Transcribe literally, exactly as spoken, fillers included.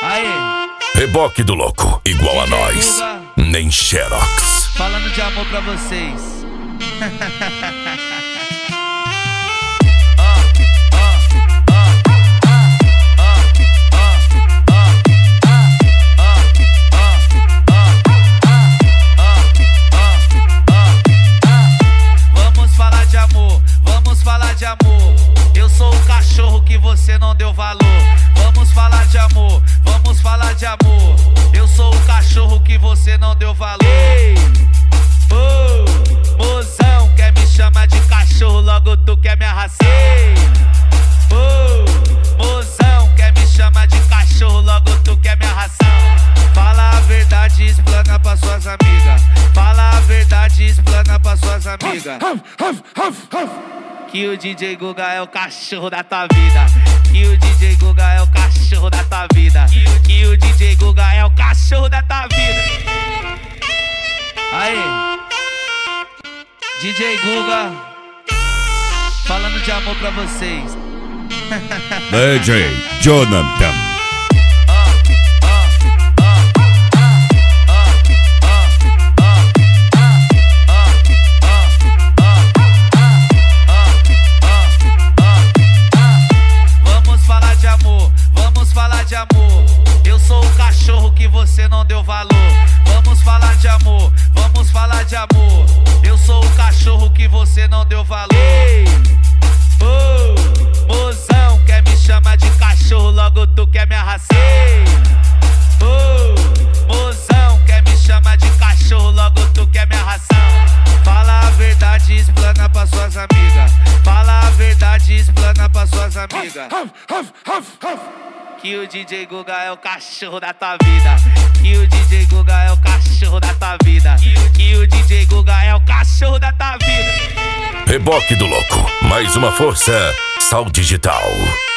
Aê! Reboque do louco, igual a D J nós, Guga, nem Xerox. falando de amor pra vocês. Vamos falar de amor, vamos falar de amor. Eu sou o cachorro que você não deu valor. Vamos falar de amor, vamos falar de amor. Eu sou o cachorro que você não deu valor. Ei, oh, mozão, quer me chamar de cachorro, logo tu quer me arrasar. Ei, oh, mozão, quer me chamar de cachorro, logo tu quer me arrasar. Fala a verdade, explana pra suas amigas. Fala a verdade, explana pra suas amigas. Que o D J Guga é o cachorro da tua vida. Que o D J Guga é o cachorro da tua vida. Que o D J Guga é o cachorro da tua vida. Aí, D J Guga, falando de amor pra vocês. D J Jonathan. De amor, eu sou o cachorro que você não deu valor. Vamos falar de amor, vamos falar de amor. Eu sou o cachorro que você não deu valor. Ei, oh, mozão, quer me chamar de cachorro, logo tu quer me arrasar. Ei, oh, mozão, quer me chamar de cachorro, logo tu quer me arrasar. Fala a verdade, explana pra suas amigas. Fala a verdade, explana pra suas amigas. Que o D J Guga é o cachorro da tua vida. Que o D J Guga é o cachorro da tua vida. Que o D J Guga é o cachorro da tua vida. Reboque do louco, mais uma força, Sal Digital.